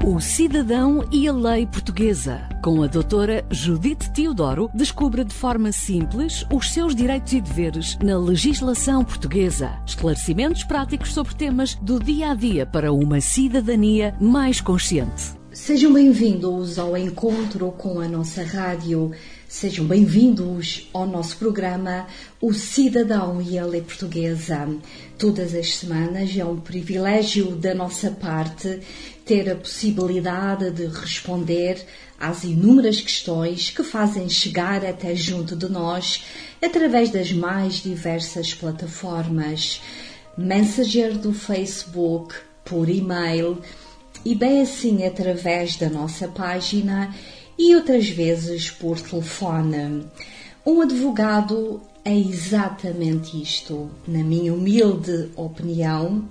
O Cidadão e a Lei Portuguesa. Com a doutora Judite Teodoro, descubra de forma simples os seus direitos e deveres na legislação portuguesa. Esclarecimentos práticos sobre temas do dia-a-dia para uma cidadania mais consciente. Sejam bem-vindos ao encontro com a nossa rádio. Sejam bem-vindos ao nosso programa O Cidadão e a Lei Portuguesa. Todas as semanas é um privilégio da nossa parte ter a possibilidade de responder às inúmeras questões que fazem chegar até junto de nós através das mais diversas plataformas. Messenger do Facebook, por e-mail e bem assim através da nossa página e outras vezes por telefone. Um advogado é exatamente isto, na minha humilde opinião.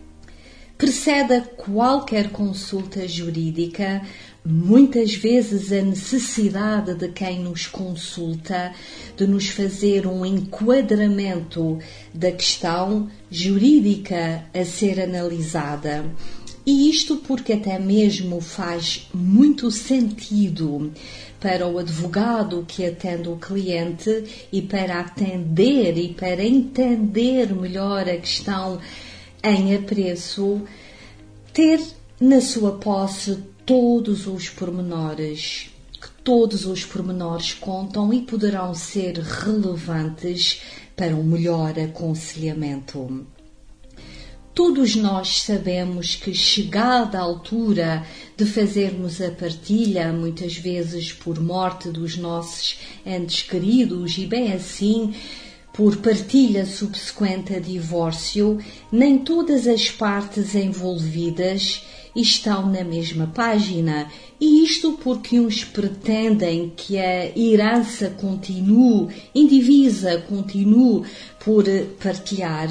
Precede a qualquer consulta jurídica, muitas vezes a necessidade de quem nos consulta de nos fazer um enquadramento da questão jurídica a ser analisada. E isto porque até mesmo faz muito sentido para o advogado que atende o cliente e para atender e para entender melhor a questão em apreço, ter na sua posse todos os pormenores, que todos os pormenores contam e poderão ser relevantes para um melhor aconselhamento. Todos nós sabemos que, chegada a altura de fazermos a partilha, muitas vezes por morte dos nossos entes queridos e bem assim, por partilha subsequente a divórcio, nem todas as partes envolvidas estão na mesma página. E isto porque uns pretendem que a herança continue, indivisa, continue por partilhar,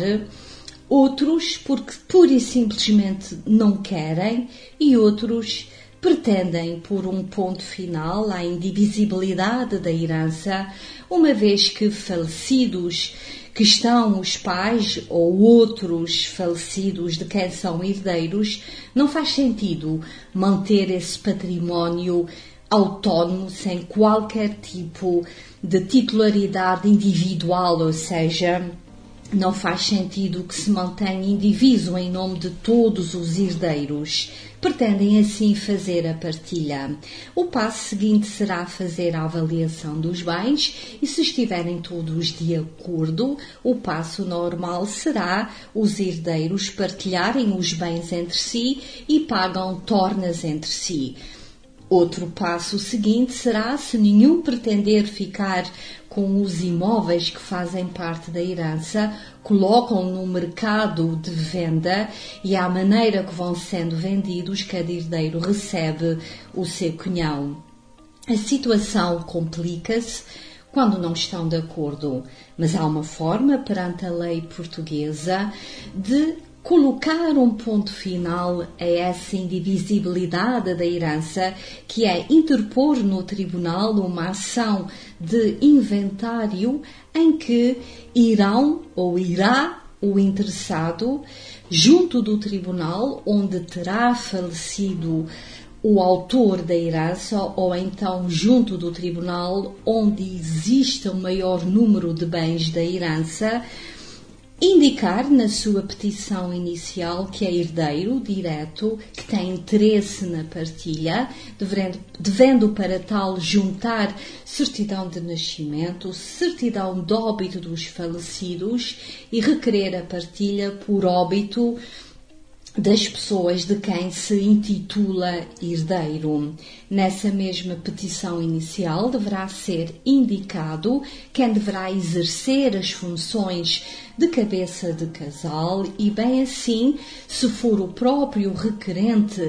outros porque pura e simplesmente não querem e outros pretendem pôr um ponto final à indivisibilidade da herança, uma vez que falecidos que estão os pais ou outros falecidos de quem são herdeiros, não faz sentido manter esse património autónomo sem qualquer tipo de titularidade individual, ou seja, não faz sentido que se mantenha indiviso em nome de todos os herdeiros. Pretendem assim fazer a partilha. O passo seguinte será fazer a avaliação dos bens e, se estiverem todos de acordo, o passo normal será os herdeiros partilharem os bens entre si e pagam tornas entre si. Outro passo seguinte será, se nenhum pretender ficar com os imóveis que fazem parte da herança, colocam no mercado de venda e à maneira que vão sendo vendidos, cada herdeiro recebe o seu quinhão. A situação complica-se quando não estão de acordo, mas há uma forma perante a lei portuguesa de colocar um ponto final a essa indivisibilidade da herança, que é interpor no tribunal uma ação de inventário em que irão ou irá o interessado junto do tribunal onde terá falecido o autor da herança, ou então junto do tribunal onde existe o maior número de bens da herança, indicar na sua petição inicial que é herdeiro direto, que tem interesse na partilha, devendo para tal juntar certidão de nascimento, certidão de óbito dos falecidos e requerer a partilha por óbito das pessoas de quem se intitula herdeiro. Nessa mesma petição inicial deverá ser indicado quem deverá exercer as funções de cabeça de casal e bem assim, se for o próprio requerente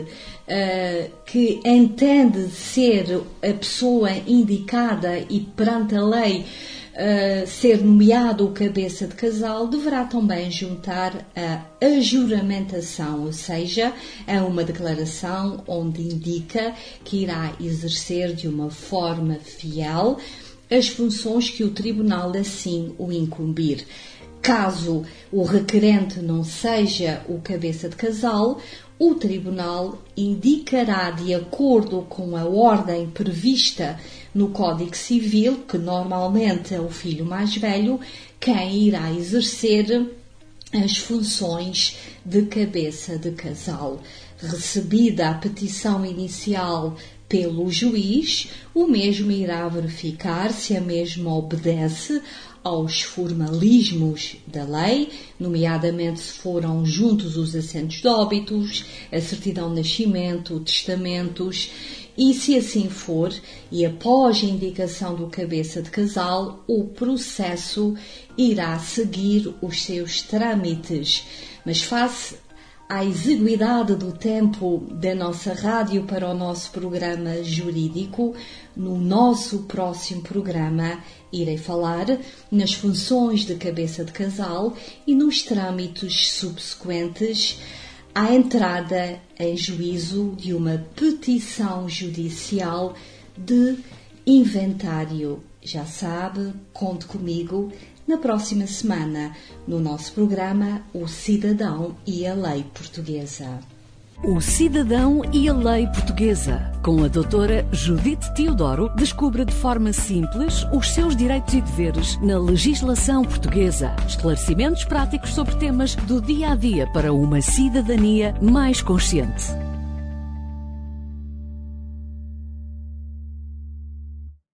que entende ser a pessoa indicada e perante a lei ser nomeado o cabeça de casal, deverá também juntar a juramentação, ou seja, é uma declaração onde indica que irá exercer de uma forma fiel as funções que o tribunal assim o incumbir. Caso o requerente não seja o cabeça de casal, o Tribunal indicará, de acordo com a ordem prevista no Código Civil, que normalmente é o filho mais velho, quem irá exercer as funções de cabeça de casal. Recebida a petição inicial pelo juiz, o mesmo irá verificar se a mesma obedece aos formalismos da lei, nomeadamente se foram juntos os assentos de óbitos, a certidão de nascimento, testamentos, e se assim for, e após a indicação do cabeça de casal, o processo irá seguir os seus trâmites. Mas face à exiguidade do tempo da nossa rádio para o nosso programa jurídico, no nosso próximo programa irei falar nas funções de cabeça de casal e nos trâmites subsequentes à entrada em juízo de uma petição judicial de inventário. Já sabe, conte comigo na próxima semana, no nosso programa O Cidadão e a Lei Portuguesa. O Cidadão e a Lei Portuguesa. Com a doutora Judite Teodoro, descubra de forma simples os seus direitos e deveres na legislação portuguesa. Esclarecimentos práticos sobre temas do dia a dia para uma cidadania mais consciente.